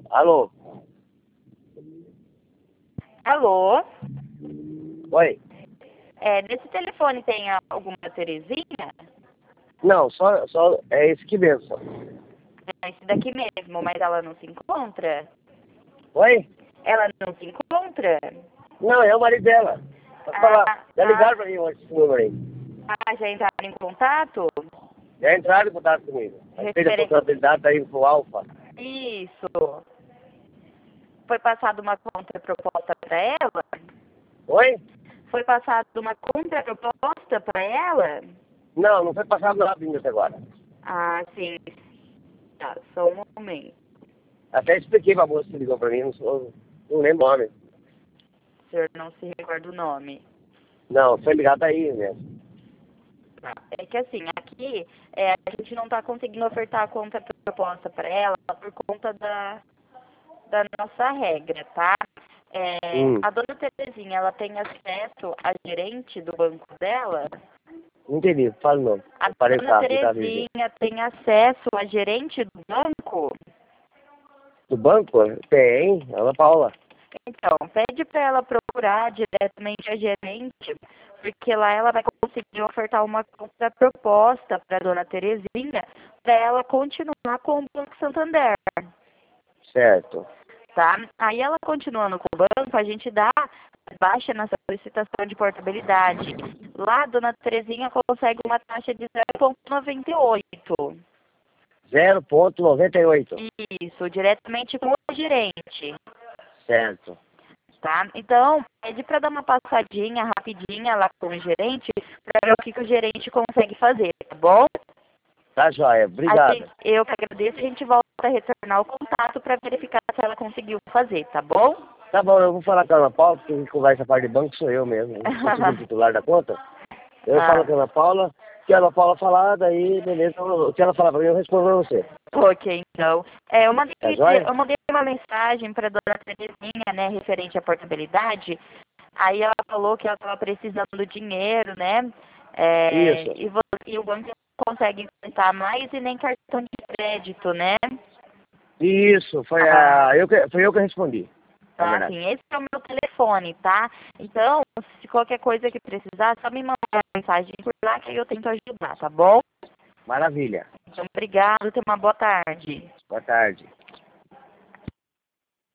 Alô? Alô? Oi? Nesse telefone tem alguma Terezinha? Não, só é esse aqui mesmo. Só. É esse daqui mesmo, mas ela não se encontra? Oi? Ela não se encontra? Não, é o marido dela. Pode falar. Já ligaram Ah, pra mim hoje esse número aí. já entraram em contato? Já entraram em contato comigo. A gente fez a contabilidade da Info Alfa. Isso. Foi passada uma contraproposta para ela? Oi? Foi passada uma contraproposta para ela? Não, não foi passado nada ainda até agora. Ah, sim. Tá, só um momento. Até expliquei pra moça que ligou pra mim, não lembro o nome. O senhor não se recorda o nome. Não, foi ligado aí mesmo. É que assim, aqui a gente não está conseguindo ofertar a contraproposta para ela por conta da nossa regra, tá? A dona Terezinha, ela tem acesso à gerente do banco dela? Não entendi, fala não. A Parei o dona carro, tá dirigindo. Terezinha tem acesso à gerente do banco? Do banco? Tem, Ana Paula. Então, pede para ela procurar diretamente a gerente, porque lá ela vai conseguir ofertar uma contraproposta para a dona Terezinha, para ela continuar com o Banco Santander, Certo. tá? Aí ela continuando com o banco, a gente dá baixa na solicitação de portabilidade. Lá a dona Terezinha consegue uma taxa de 0,98. 0,98. Isso, diretamente com o gerente. Certo. Tá? Então, pede para dar uma passadinha rapidinha lá com o gerente para ver o que o gerente consegue fazer, tá bom? Tá joia, obrigado. Eu que agradeço, a gente volta a retornar o contato para verificar se ela conseguiu fazer, tá bom? Tá bom, eu vou falar com a Ana Paula, porque quem conversa a parte de banco sou eu mesmo. Eu sou o segundo titular da conta. Eu falo com a Ana Paula, se a Ana Paula falar, daí, beleza, se ela falar pra mim, eu respondo pra você. Ok, então. Tá joia? Eu mandei uma mensagem para a dona Terezinha, né, referente à portabilidade. Aí ela falou que ela estava precisando do dinheiro, né? Isso. E o banco não consegue aceitar mais e nem cartão de crédito, né? Isso, foi eu que respondi, na Tá, verdade. assim, esse é o meu telefone, tá? Então, se qualquer coisa que precisar, só me mandar uma mensagem por lá que eu tento ajudar, tá bom? Maravilha. Então, obrigado, tenha uma boa tarde. Boa tarde.